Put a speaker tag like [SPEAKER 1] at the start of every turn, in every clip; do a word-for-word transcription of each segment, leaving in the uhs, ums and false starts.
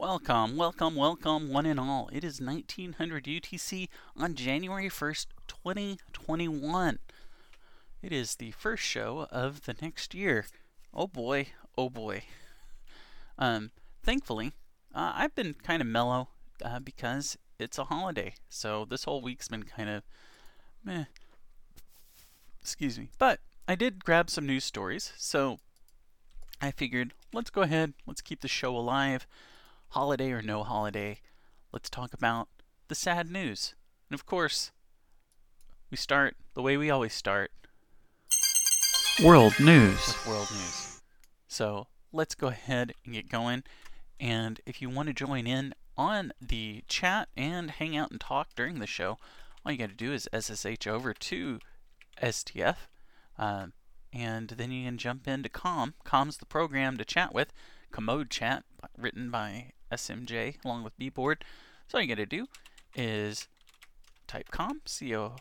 [SPEAKER 1] Welcome, welcome, welcome, one and all. It is nineteen hundred U T C on January first, twenty twenty-one. It is the first show of the next year. Oh boy, oh boy. Um, thankfully, uh, I've been kind of mellow uh, because it's a holiday. So this whole week's been kind of meh. Excuse me. But I did grab some news stories, so I figured let's go ahead, let's keep the show alive. Holiday or no holiday, let's talk about the sad news. And of course, we start the way we always start. World news. With world news. So let's go ahead and get going. And if you want to join in on the chat and hang out and talk during the show, all you got to do is S S H over to S T F. Um, and then you can jump into Com. Com's the program to chat with. Commode Chat, written by S M J along with bboard. So all you got to do is type com, C O,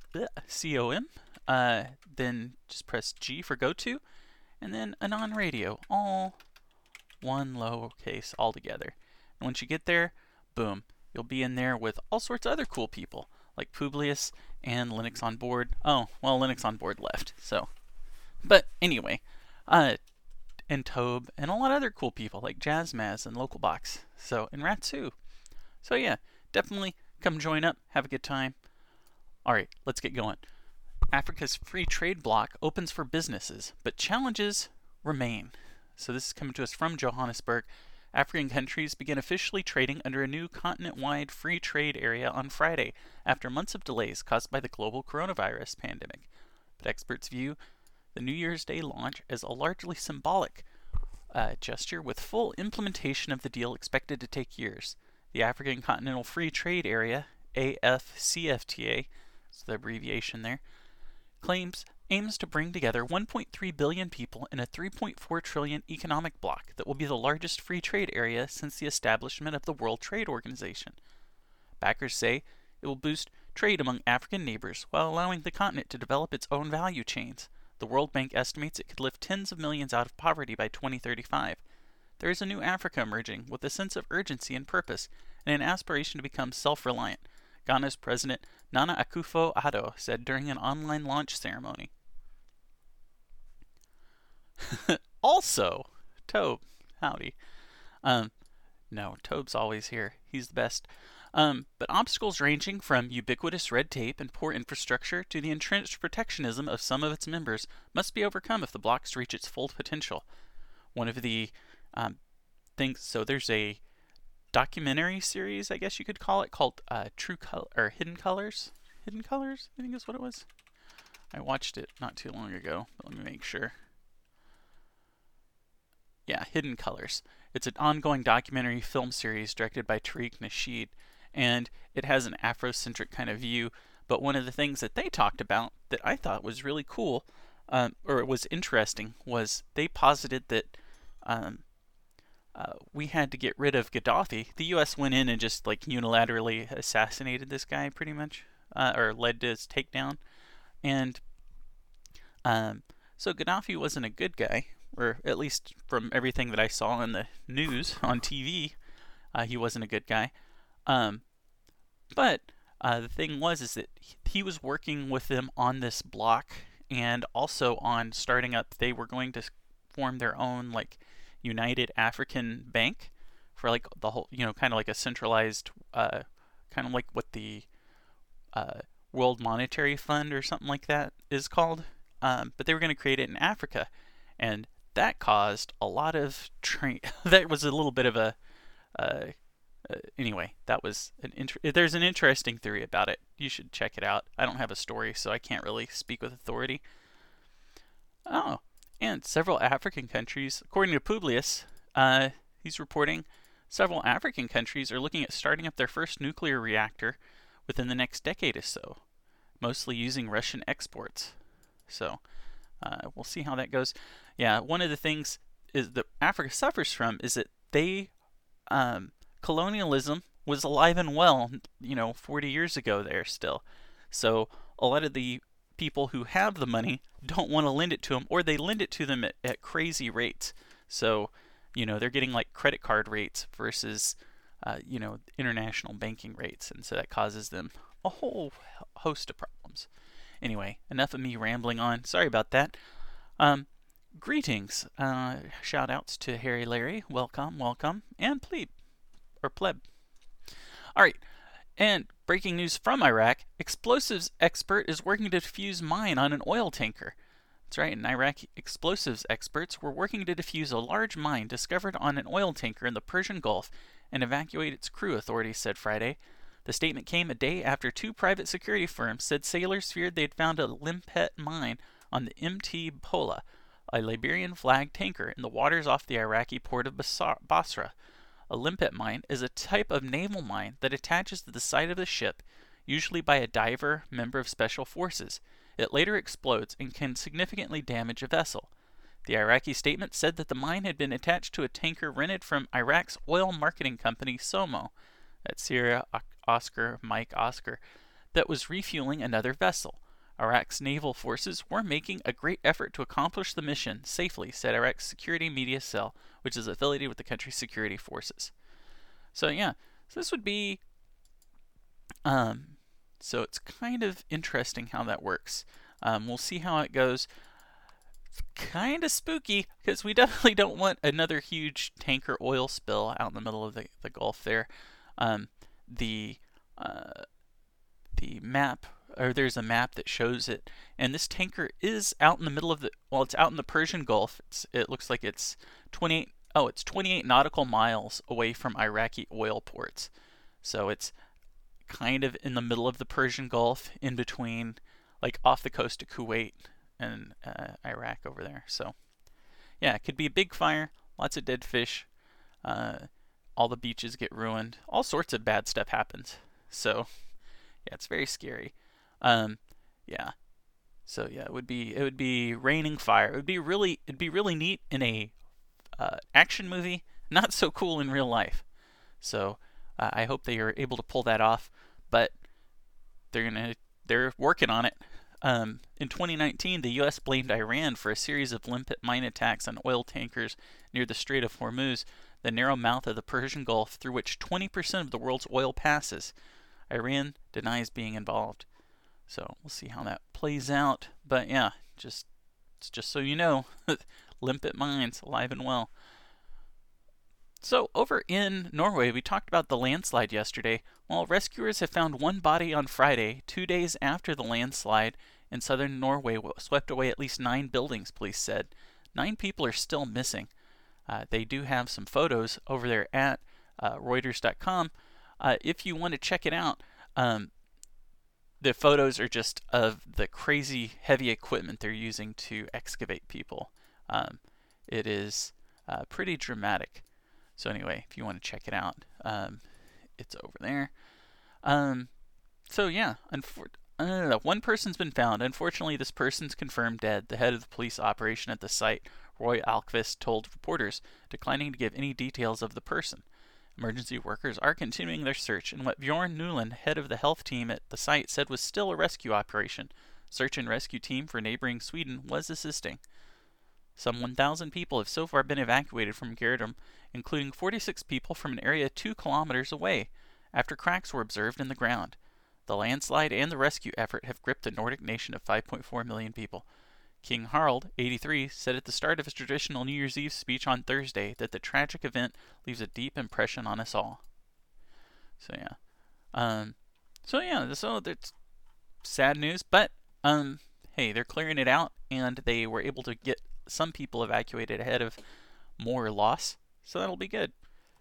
[SPEAKER 1] C O M, uh, then just press G for go to, and then Anon Radio, all one lowercase all together. And once you get there, boom, you'll be in there with all sorts of other cool people, like Publius and Linux on Board. Oh, well, Linux on Board left, so. But anyway, uh, and Tobe, and a lot of other cool people like Jazzmaz and Localbox, so, and Ratsu. So yeah, definitely come join up, have a good time. Alright, let's get going. Africa's free trade bloc opens for businesses, but challenges remain. So this is coming to us from Johannesburg. African countries begin officially trading under a new continent-wide free trade area on Friday, after months of delays caused by the global coronavirus pandemic. But experts view the New Year's Day launch as a largely symbolic uh, gesture, with full implementation of the deal expected to take years. The African Continental Free Trade Area, A F C F T A, is the abbreviation there, claims aims to bring together one point three billion people in a three point four trillion economic bloc that will be the largest free trade area since the establishment of the World Trade Organization. Backers say it will boost trade among African neighbors while allowing the continent to develop its own value chains. The World Bank estimates it could lift tens of millions out of poverty by twenty thirty-five. There is a new Africa emerging with a sense of urgency and purpose, and an aspiration to become self-reliant, Ghana's President Nana Akufo-Addo said during an online launch ceremony. Also, Tobe, howdy. Um, no, Tobe's always here. He's the best. Um, but obstacles ranging from ubiquitous red tape and poor infrastructure to the entrenched protectionism of some of its members must be overcome if the bloc to reach its full potential. One of the um, things, so there's a documentary series, I guess you could call it, called uh, True Color or Hidden Colors. Hidden Colors, I think is what it was. I watched it not too long ago, but let me make sure. Yeah, Hidden Colors. It's an ongoing documentary film series directed by Tariq Nasheed, and it has an Afrocentric kind of view. But one of the things that they talked about that I thought was really cool, um, or it was interesting, was they posited that um, uh, we had to get rid of Gaddafi. The U S went in and just like unilaterally assassinated this guy, pretty much, uh, or led to his takedown. And um, so Gaddafi wasn't a good guy, or at least from everything that I saw in the news on T V, uh, he wasn't a good guy. Um, but uh, the thing was is that he was working with them on this block, and also on starting up, they were going to form their own like United African Bank for like the whole, you know, kind of like a centralized, uh, kind of like what the uh, World Monetary Fund or something like that is called. Um, but they were going to create it in Africa, and that caused a lot of tra- that was a little bit of a uh, uh, anyway, that was an inter- there's an interesting theory about it. You should check it out. I don't have a story, so I can't really speak with authority. Oh, and several African countries, according to Publius, uh, he's reporting several African countries are looking at starting up their first nuclear reactor within the next decade or so, mostly using Russian exports. So uh, we'll see how that goes. Yeah, one of the things is that Africa suffers from is that they um, colonialism was alive and well, you know, forty years ago there still. So a lot of the people who have the money don't want to lend it to them, or they lend it to them at, at crazy rates. So you know, they're getting like credit card rates versus, uh, you know, international banking rates. And so that causes them a whole host of problems. Anyway, enough of me rambling on. Sorry about that. Um, greetings. Uh, shout outs to Harry Larry. Welcome, welcome. And plebe. Or pleb. Alright. And breaking news from Iraq, explosives expert is working to defuse mine on an oil tanker. That's right, an Iraqi explosives experts were working to defuse a large mine discovered on an oil tanker in the Persian Gulf and evacuate its crew, authorities said Friday. The statement came a day after two private security firms said sailors feared they'd found a limpet mine on the M T Pola, a Liberian-flagged tanker in the waters off the Iraqi port of Basra. A limpet mine is a type of naval mine that attaches to the side of the ship, usually by a diver member of special forces. It later explodes and can significantly damage a vessel. The Iraqi statement said that the mine had been attached to a tanker rented from Iraq's oil marketing company SOMO, that's Sierra Oscar Mike Oscar, that was refueling another vessel. Iraq's naval forces were making a great effort to accomplish the mission safely, said Iraq's security media cell, which is affiliated with the country's security forces. So yeah, so this would be, um, so it's kind of interesting how that works. Um, we'll see how it goes. It's kind of spooky because we definitely don't want another huge tanker oil spill out in the middle of the, the Gulf there. Um, the uh, the map, or there's a map that shows it, and this tanker is out in the middle of the, well, it's out in the Persian Gulf. It's, it looks like it's twenty-eight, oh, it's twenty-eight nautical miles away from Iraqi oil ports. So it's kind of in the middle of the Persian Gulf, in between, like off the coast of Kuwait and uh, Iraq over there. So yeah, it could be a big fire, lots of dead fish, uh, all the beaches get ruined, all sorts of bad stuff happens. So yeah, it's very scary. Um, yeah. So yeah, it would be it would be raining fire. It would be really it'd be really neat in a uh, action movie, not so cool in real life. So uh, I hope they are able to pull that off, but they're gonna they're working on it. Um, in twenty nineteen, the U S blamed Iran for a series of limpet mine attacks on oil tankers near the Strait of Hormuz, the narrow mouth of the Persian Gulf through which twenty percent of the world's oil passes. Iran denies being involved. So we'll see how that plays out. But yeah, just just so you know, limpet mines alive and well. So over in Norway, we talked about the landslide yesterday. Well, rescuers have found one body on Friday, two days after the landslide in southern Norway swept away at least nine buildings, police said. Nine people are still missing. Uh, they do have some photos over there at uh, Reuters dot com. Uh, if you want to check it out, um, the photos are just of the crazy heavy equipment they're using to excavate people. Um, it is uh, pretty dramatic. So anyway, if you want to check it out, um, it's over there. Um, so yeah, unfor- uh, one person's been found. Unfortunately, this person's confirmed dead. The head of the police operation at the site, Roy Alkvist, told reporters, declining to give any details of the person. Emergency workers are continuing their search, and what Bjorn Newland, head of the health team at the site, said was still a rescue operation. Search and rescue team for neighboring Sweden was assisting. Some one thousand people have so far been evacuated from Gjerdrum, including forty-six people from an area two kilometers away, after cracks were observed in the ground. The landslide and the rescue effort have gripped the Nordic nation of five point four million people. King Harald, eighty-three, said at the start of his traditional New Year's Eve speech on Thursday that the tragic event leaves a deep impression on us all. So yeah, um, so yeah, so that's sad news, but um, hey, they're clearing it out, and they were able to get some people evacuated ahead of more loss, so that'll be good.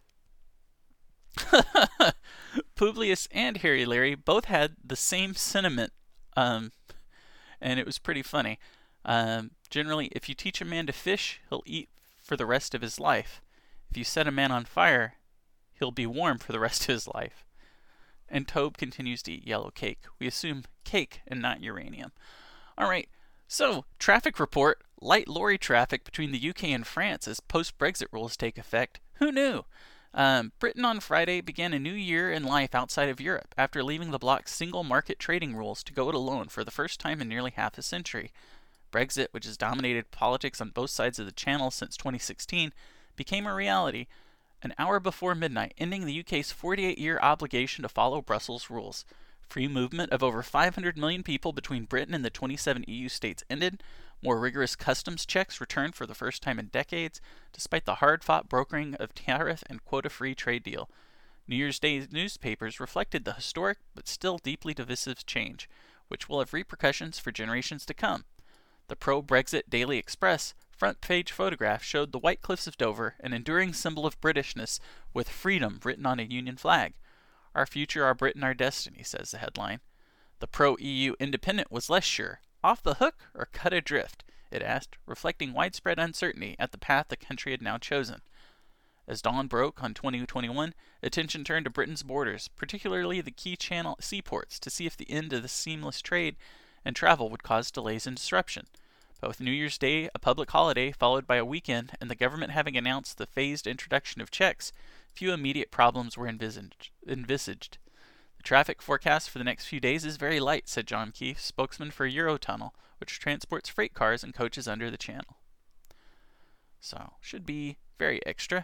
[SPEAKER 1] Publius and Harry Larry both had the same sentiment, um, and it was pretty funny. Um, generally, if you teach a man to fish, he'll eat for the rest of his life. If you set a man on fire, he'll be warm for the rest of his life. And Tobe continues to eat yellow cake. We assume cake and not uranium. Alright, so, traffic report. Light lorry traffic between the U K and France as post-Brexit rules take effect. Who knew? Um, Britain on Friday began a new year in life outside of Europe after leaving the bloc's single market trading rules to go it alone for the first time in nearly half a century. Brexit, which has dominated politics on both sides of the Channel since twenty sixteen, became a reality an hour before midnight, ending the U K's forty-eight-year obligation to follow Brussels rules. Free movement of over five hundred million people between Britain and the twenty-seven E U states ended. More rigorous customs checks returned for the first time in decades, despite the hard-fought brokering of tariff and quota-free trade deal. New Year's Day's newspapers reflected the historic but still deeply divisive change, which will have repercussions for generations to come. The pro-Brexit Daily Express front-page photograph showed the White Cliffs of Dover, an enduring symbol of Britishness, with freedom written on a Union flag. Our future, our Britain, our destiny, says the headline. The pro-E U Independent was less sure. Off the hook or cut adrift, it asked, reflecting widespread uncertainty at the path the country had now chosen. As dawn broke on twenty twenty-one, attention turned to Britain's borders, particularly the key channel seaports, to see if the end of the seamless trade and travel would cause delays and disruption. But with New Year's Day, a public holiday, followed by a weekend, and the government having announced the phased introduction of checks, few immediate problems were envisaged. envisaged. The traffic forecast for the next few days is very light, said John Keefe, spokesman for Eurotunnel, which transports freight cars and coaches under the channel. So, should be very extra.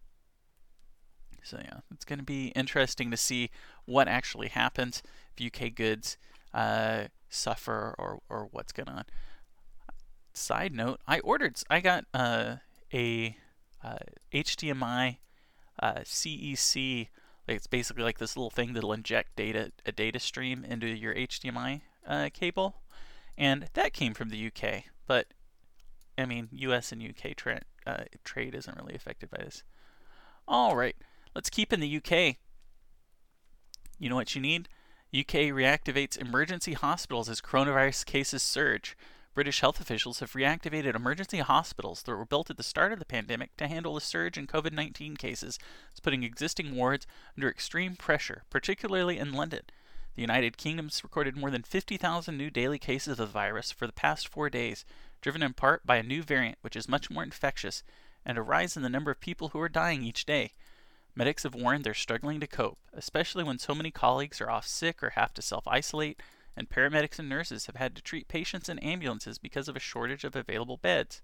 [SPEAKER 1] So yeah, it's going to be interesting to see what actually happens if U K goods uh, suffer or, or what's going on. Side note, I ordered, I got uh, a uh, H D M I uh, C E C, like it's basically like this little thing that'll inject data, a data stream into your H D M I uh, cable, and that came from the U K, but I mean, U S and U K tra- uh, trade isn't really affected by this. Alright, let's keep in the U K. You know what you need? U K reactivates emergency hospitals as coronavirus cases surge. British health officials have reactivated emergency hospitals that were built at the start of the pandemic to handle the surge in COVID nineteen cases. It's putting existing wards under extreme pressure, particularly in London. The United Kingdom's recorded more than fifty thousand new daily cases of the virus for the past four days, driven in part by a new variant which is much more infectious, and a rise in the number of people who are dying each day. Medics have warned they're struggling to cope, especially when so many colleagues are off sick or have to self-isolate, and paramedics and nurses have had to treat patients in ambulances because of a shortage of available beds.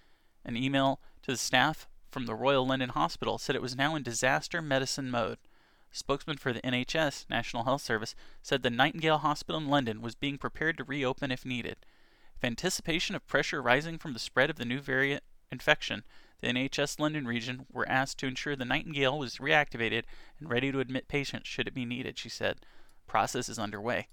[SPEAKER 1] An email to the staff from the Royal London Hospital said it was now in disaster medicine mode. A spokesman for the N H S, National Health Service, said the Nightingale Hospital in London was being prepared to reopen if needed. If anticipation of pressure rising from the spread of the new variant infection, the N H S London region were asked to ensure the Nightingale was reactivated and ready to admit patients should it be needed, she said. Process is underway.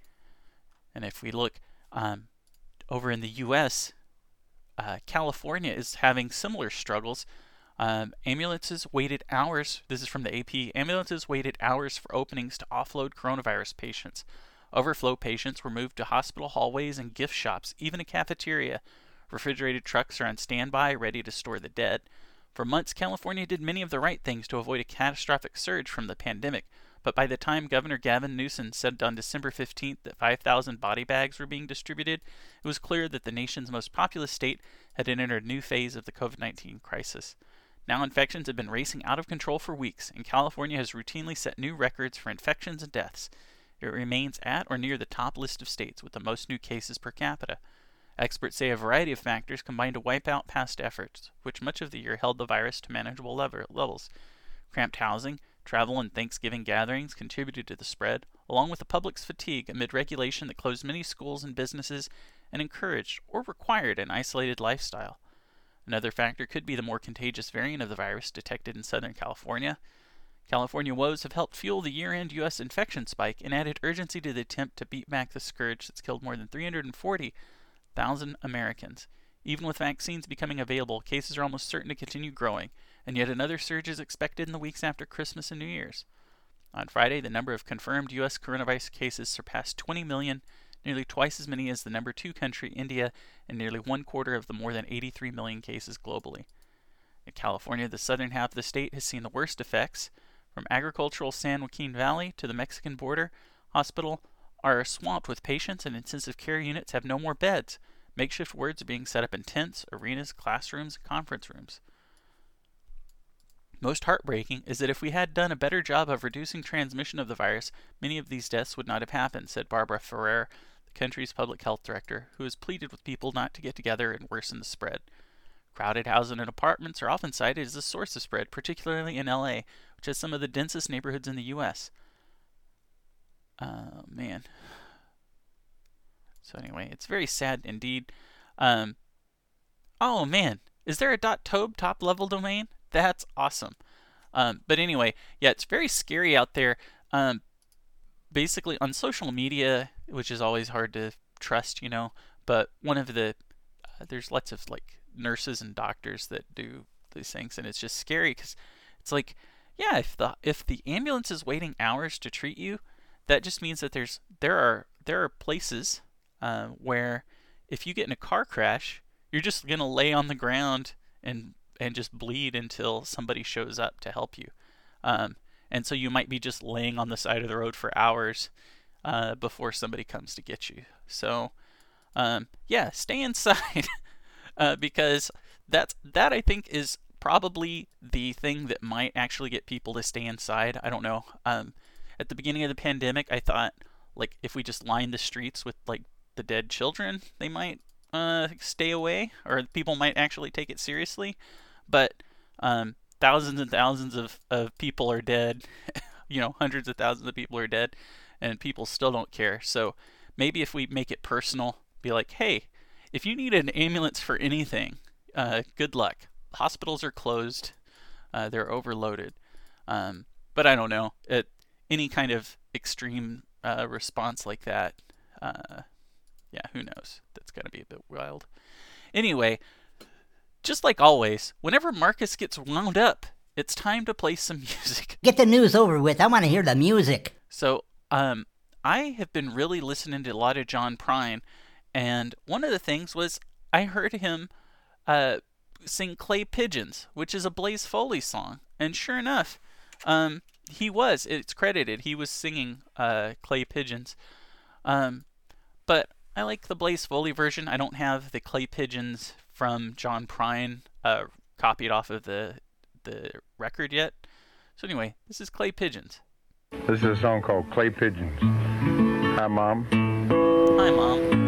[SPEAKER 1] And if we look um, over in the U S, uh, California is having similar struggles. Um, ambulances waited hours, this is from the A P, ambulances waited hours for openings to offload coronavirus patients. Overflow patients were moved to hospital hallways and gift shops, even a cafeteria. Refrigerated trucks are on standby, ready to store the dead. For months, California did many of the right things to avoid a catastrophic surge from the pandemic. But by the time Governor Gavin Newsom said on December fifteenth that five thousand body bags were being distributed, it was clear that the nation's most populous state had entered a new phase of the COVID nineteen crisis. Now infections have been racing out of control for weeks, and California has routinely set new records for infections and deaths. It remains at or near the top list of states with the most new cases per capita. Experts say a variety of factors combined to wipe out past efforts, which much of the year held the virus to manageable levels. Cramped housing, travel, and Thanksgiving gatherings contributed to the spread, along with the public's fatigue amid regulation that closed many schools and businesses and encouraged or required an isolated lifestyle. Another factor could be the more contagious variant of the virus detected in Southern California. California woes have helped fuel the year-end U S infection spike and added urgency to the attempt to beat back the scourge that's killed more than three hundred forty thousand Americans. Even with vaccines becoming available, cases are almost certain to continue growing, and yet another surge is expected in the weeks after Christmas and New Year's. On Friday, the number of confirmed U S coronavirus cases surpassed twenty million, nearly twice as many as the number two country, India, and nearly one quarter of the more than eighty-three million cases globally. In California, the southern half of the state has seen the worst effects. From agricultural San Joaquin Valley to the Mexican border, hospital are swamped with patients, and intensive care units have no more beds. Makeshift wards are being set up in tents, arenas, classrooms, and conference rooms. Most heartbreaking is that if we had done a better job of reducing transmission of the virus, many of these deaths would not have happened, said Barbara Ferrer, the country's public health director, who has pleaded with people not to get together and worsen the spread. Crowded housing and apartments are often cited as a source of spread, particularly in L A, which has some of the densest neighborhoods in the U S. Oh, man. So anyway, it's very sad indeed. Um, oh, man. Is there a .tobe top-level domain? That's awesome. Um, but anyway, yeah, it's very scary out there. Um, basically, on social media, which is always hard to trust, you know, but one of the... Uh, there's lots of, like, nurses and doctors that do these things, and it's just scary because it's like, yeah, if the if the ambulance is waiting hours to treat you, that just means that there's there are there are places uh, where if you get in a car crash, you're just gonna lay on the ground and and just bleed until somebody shows up to help you, um, and so you might be just laying on the side of the road for hours uh, before somebody comes to get you. So um, yeah, stay inside. Uh, because that's, that I think is probably the thing that might actually get people to stay inside. I don't know. Um, at the beginning of the pandemic, I thought, like, if we just lined the streets with, like, the dead children, they might uh, stay away, or people might actually take it seriously. But um, thousands and thousands of, of people are dead. You know, hundreds of thousands of people are dead, and people still don't care. So maybe if we make it personal, be like, hey, if you need an ambulance for anything, uh, good luck. Hospitals are closed. Uh, they're overloaded. Um, but I don't know. It, any kind of extreme uh, response like that, uh, yeah, who knows? That's going to be a bit wild. Anyway, just like always, whenever Marcus gets wound up, it's time to play some music.
[SPEAKER 2] Get the news over with. I want to hear the music.
[SPEAKER 1] So, um, I have been really listening to a lot of John Prine. And one of the things was I heard him uh, sing Clay Pigeons, which is a Blaze Foley song. And sure enough, um, he was. It's credited. He was singing uh, Clay Pigeons. Um, but I like the Blaze Foley version. I don't have the Clay Pigeons from John Prine uh, copied off of the, the record yet. So anyway, this is Clay Pigeons.
[SPEAKER 3] This is a song called Clay Pigeons. Hi, Mom.
[SPEAKER 1] Hi, Mom.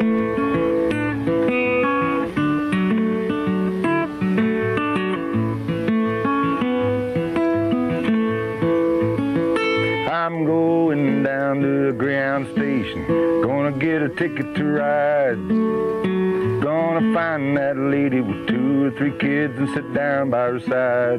[SPEAKER 3] I'm going down to the ground station, gonna get a ticket to ride. Gonna find that lady with two or three kids and sit down by her side.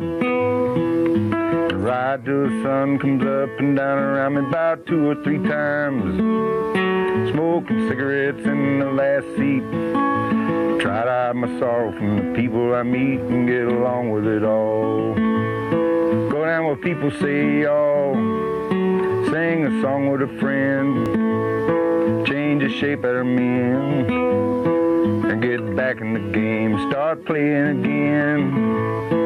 [SPEAKER 3] Ride till the sun comes up and down around me about two or three times. Smoking cigarettes in the last seat. Try to hide my sorrow from the people I meet and get along with it all. Go down where people say y'all. Sing a song with a friend. Change the shape of their men. And get back in the game. Start playing again.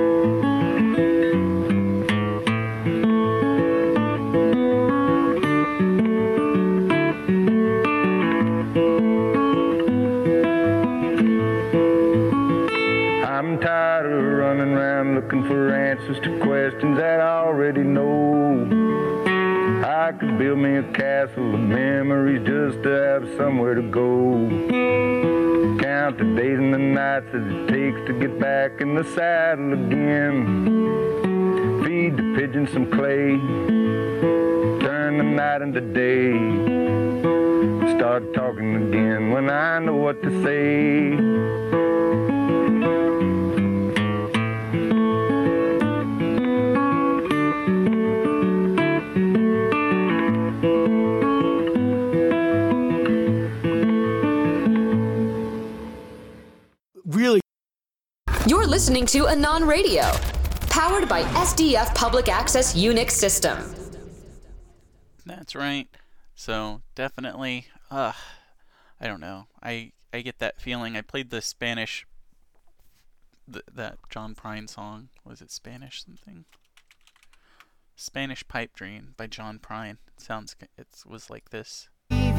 [SPEAKER 3] I'm tired of running around looking for answers to questions that I already know. I could build me a castle of memories just to have somewhere to go. Count the days and the nights that it takes to get back in the saddle again. Feed the pigeons some clay. Turn the night into day. Start talking again when I know what to say.
[SPEAKER 4] Really?
[SPEAKER 5] You're listening to Anon Radio, powered by S D F Public Access Unix System.
[SPEAKER 1] That's right. So definitely, uh, I don't know. I I get that feeling. I played the Spanish, th- that John Prine song. Was it Spanish something? Spanish Pipe Dream by John Prine. It sounds. It was like this.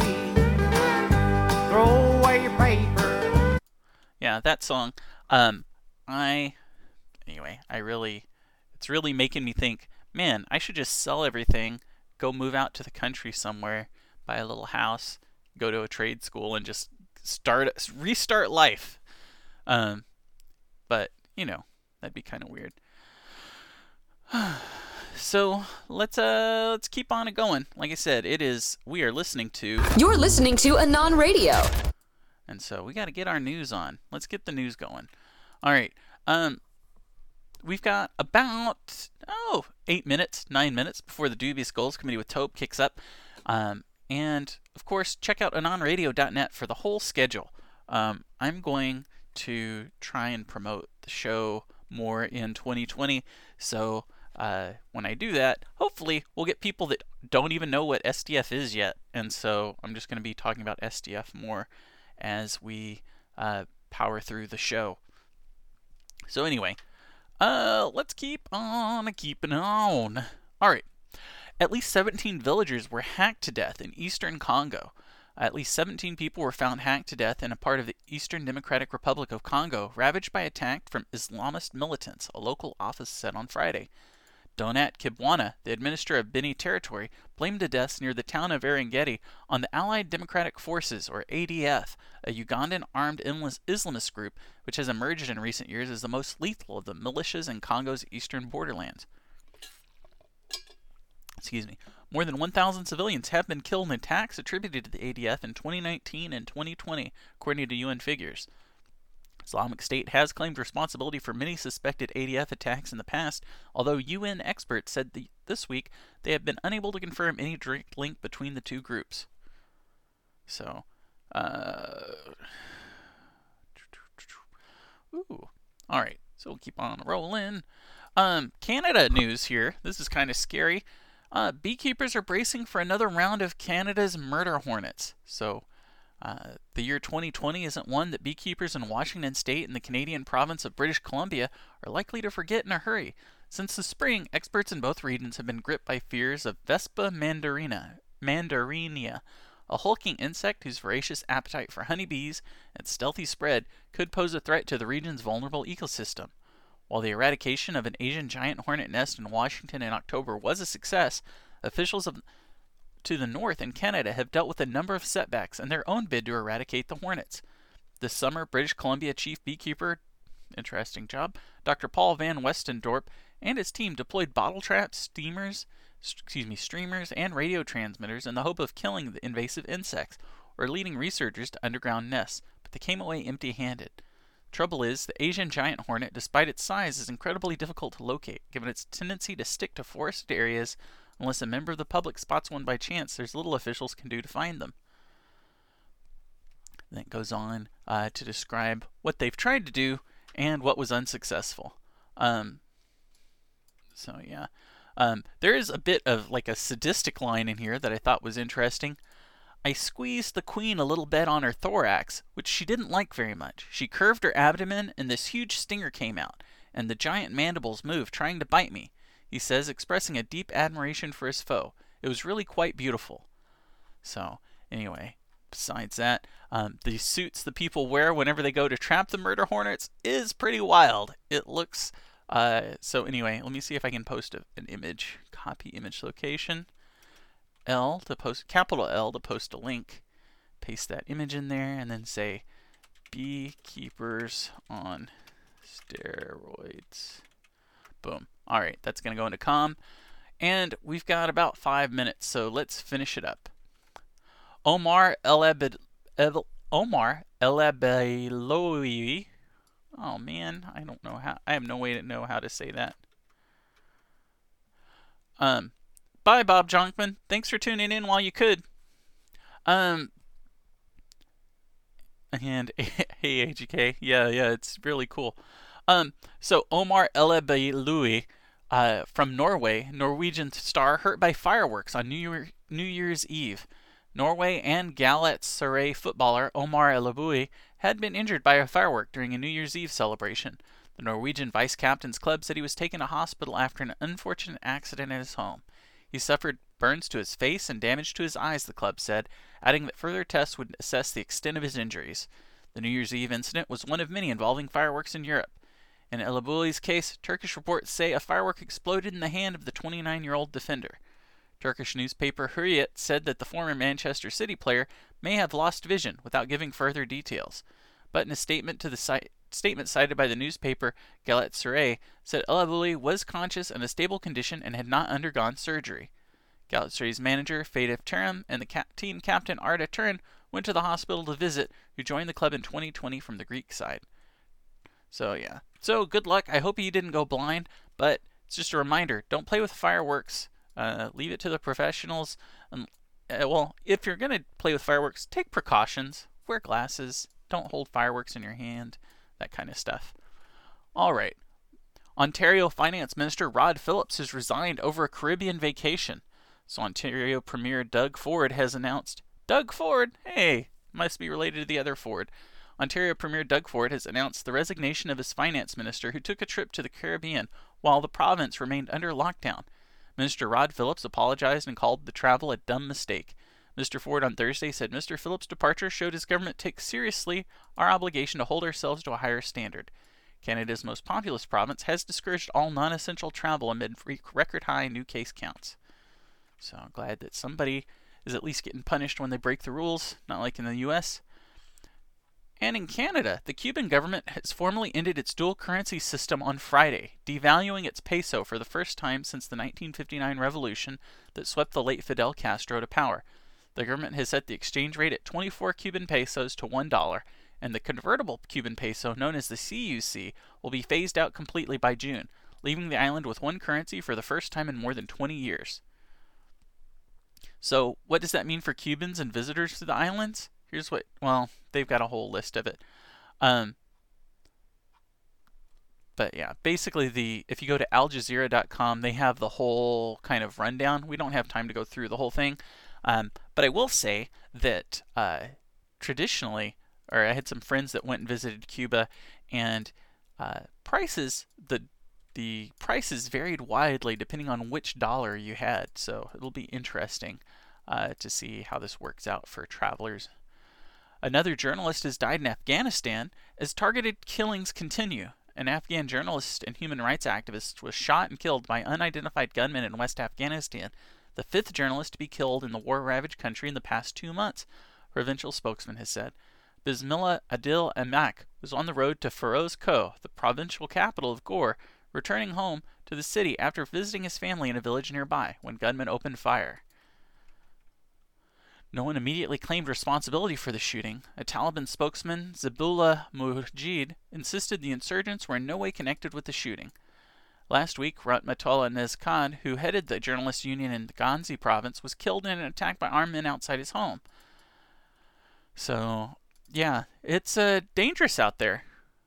[SPEAKER 4] Throw away your paper.
[SPEAKER 1] Yeah, that song. Um, I, anyway, I really, it's really making me think, man, I should just sell everything, go move out to the country somewhere, buy a little house, go to a trade school, and just start, restart life. Um, but, you know, that'd be kind of weird. So let's uh let's keep on it going. Like I said, it is we are listening to
[SPEAKER 5] You're listening to Anon Radio.
[SPEAKER 1] And so we got to get our news on. Let's get the news going. All right. Um we've got about oh, eight minutes, nine minutes before the Dubious Goals Committee with Tope kicks up. Um and of course, check out anon radio dot net for the whole schedule. Um I'm going to try and promote the show more in twenty twenty. So Uh, when I do that, hopefully we'll get people that don't even know what S D F is yet. And so I'm just going to be talking about S D F more as we uh, power through the show. So anyway, uh, let's keep on keeping on. All right. At least seventeen villagers were hacked to death in eastern Congo. At least seventeen people were found hacked to death in a part of the Eastern Democratic Republic of Congo, ravaged by attack from Islamist militants, a local office said on Friday. Donat Kibwana, the administrator of Beni Territory, blamed the deaths near the town of Eringeti on the Allied Democratic Forces, or A D F, a Ugandan armed Islamist group which has emerged in recent years as the most lethal of the militias in Congo's eastern borderlands. Excuse me. More than one thousand civilians have been killed in attacks attributed to the A D F in twenty nineteen and twenty twenty, according to U N figures. Islamic State has claimed responsibility for many suspected A D F attacks in the past, although U N experts said the, this week they have been unable to confirm any direct link between the two groups. So, uh... Ooh. Alright, so we'll keep on rolling. Um, Canada news here. This is kind of scary. Uh, beekeepers are bracing for another round of Canada's murder hornets. So, Uh, the year twenty twenty isn't one that beekeepers in Washington State and the Canadian province of British Columbia are likely to forget in a hurry. Since the spring, experts in both regions have been gripped by fears of Vespa mandarina, mandarinia, a hulking insect whose voracious appetite for honeybees and stealthy spread could pose a threat to the region's vulnerable ecosystem. While the eradication of an Asian giant hornet nest in Washington in October was a success, officials of to the north in Canada have dealt with a number of setbacks in their own bid to eradicate the hornets. This summer, British Columbia chief beekeeper, interesting job, Doctor Paul Van Westendorp and his team deployed bottle traps, steamers, excuse me, streamers, and radio transmitters in the hope of killing the invasive insects or leading researchers to underground nests, but they came away empty-handed. Trouble is, the Asian giant hornet, despite its size, is incredibly difficult to locate, given its tendency to stick to forested areas. Unless a member of the public spots one by chance, there's little officials can do to find them. Then it goes on uh, to describe what they've tried to do and what was unsuccessful. Um, so yeah, um, there is a bit of like a sadistic line in here that I thought was interesting. I squeezed the queen a little bit on her thorax, which she didn't like very much. She curved her abdomen and this huge stinger came out, and the giant mandibles moved, trying to bite me, he says, expressing a deep admiration for his foe. It was really quite beautiful. So, anyway, besides that, um, the suits the people wear whenever they go to trap the murder hornets is pretty wild. It looks, uh, so anyway, let me see if I can post a, an image. Copy image location. L to post, capital L to post a link. Paste that image in there and then say, beekeepers on steroids. Boom. All right, that's going to go into com. And we've got about five minutes, so let's finish it up. Omar Elabed, El, Omar Elabeloui. Oh, man, I don't know how. I have no way to know how to say that. Um, bye, Bob Jonkman. Thanks for tuning in while you could. Um, and hey, A G K. Yeah, yeah, it's really cool. Um, so Omar Elabeloui, uh, from Norway, Norwegian star, hurt by fireworks on New Year, New Year's Eve. Norway and Galatasaray footballer Omar Elabeloui had been injured by a firework during a New Year's Eve celebration. The Norwegian vice-captain's club said he was taken to hospital after an unfortunate accident at his home. He suffered burns to his face and damage to his eyes, the club said, adding that further tests would assess the extent of his injuries. The New Year's Eve incident was one of many involving fireworks in Europe. In Elabeloui's case, Turkish reports say a firework exploded in the hand of the twenty-nine-year-old defender. Turkish newspaper Hurriyet said that the former Manchester City player may have lost vision without giving further details. But in a statement to the site statement cited by the newspaper Galatasaray said El Abouli was conscious and a stable condition and had not undergone surgery. Galatasaray's manager, Fatih Terim, and the ca- team captain Arda Turan went to the hospital to visit, who joined the club in twenty twenty from the Greek side. So, yeah. So, good luck. I hope he didn't go blind, but it's just a reminder, don't play with fireworks. Uh, leave it to the professionals. And, uh, well, if you're going to play with fireworks, take precautions. Wear glasses. Don't hold fireworks in your hand. That kind of stuff. All right. Ontario Finance Minister Rod Phillips has resigned over a Caribbean vacation. So Ontario Premier Doug Ford has announced, Doug Ford, hey, must be related to the other Ford. Ontario Premier Doug Ford has announced the resignation of his finance minister who took a trip to the Caribbean while the province remained under lockdown. Minister Rod Phillips apologized and called the travel a dumb mistake. Mister Ford on Thursday said Mister Phillips' departure showed his government takes seriously our obligation to hold ourselves to a higher standard. Canada's most populous province has discouraged all non-essential travel amid record-high new case counts. So I'm glad that somebody is at least getting punished when they break the rules, not like in the U S. And in Canada, the Cuban government has formally ended its dual currency system on Friday, devaluing its peso for the first time since the nineteen fifty-nine revolution that swept the late Fidel Castro to power. The government has set the exchange rate at twenty-four Cuban pesos to one dollar, and the convertible Cuban peso, known as the C U C, will be phased out completely by June, leaving the island with one currency for the first time in more than twenty years. So, what does that mean for Cubans and visitors to the islands? Here's what, well, they've got a whole list of it. Um, but yeah, basically, the if you go to al jazeera dot com, they have the whole kind of rundown. We don't have time to go through the whole thing. Um, but I will say that uh, traditionally, or I had some friends that went and visited Cuba, and uh, prices, the the prices varied widely depending on which dollar you had. So it'll be interesting uh, to see how this works out for travelers. Another journalist has died in Afghanistan as targeted killings continue. An Afghan journalist and human rights activist was shot and killed by unidentified gunmen in West Afghanistan, the fifth journalist to be killed in the war-ravaged country in the past two months, a provincial spokesman has said. Bismillah Adil Amak was on the road to Feroz Koh, the provincial capital of Ghor, returning home to the city after visiting his family in a village nearby when gunmen opened fire. No one immediately claimed responsibility for the shooting. A Taliban spokesman, Zabullah Mujahid, insisted the insurgents were in no way connected with the shooting. Last week, Rahmatullah Nezkhan, who headed the journalists' union in the Ghazni province, was killed in an attack by armed men outside his home. So, yeah, it's uh, dangerous out there.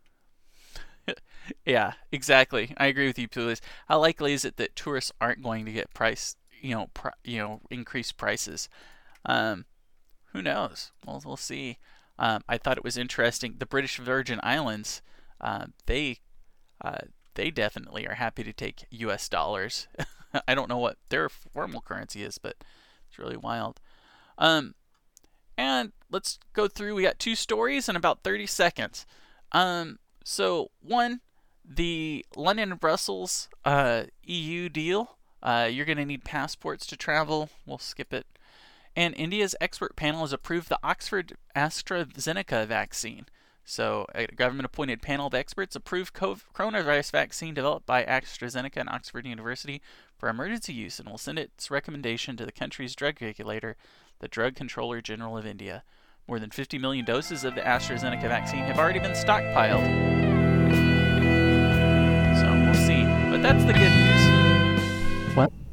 [SPEAKER 1] Yeah, exactly. I agree with you, Pulis. How likely is it that tourists aren't going to get price, you know, pr- you know, increased prices? Um, who knows? Well, we'll see. Um, I thought it was interesting. The British Virgin Islands, uh, they, uh, they definitely are happy to take U S dollars. I don't know what their formal currency is, but it's really wild. Um, and let's go through. We got two stories in about thirty seconds. Um, so one. The London and Brussels uh, E U deal, uh, you're going to need passports to travel. We'll skip it. And India's expert panel has approved the Oxford AstraZeneca vaccine. So a government-appointed panel of experts approved coronavirus vaccine developed by AstraZeneca and Oxford University for emergency use and will send its recommendation to the country's drug regulator, the Drug Controller General of India. More than fifty million doses of the AstraZeneca vaccine have already been stockpiled. So we'll see. But that's the good news.
[SPEAKER 6] What?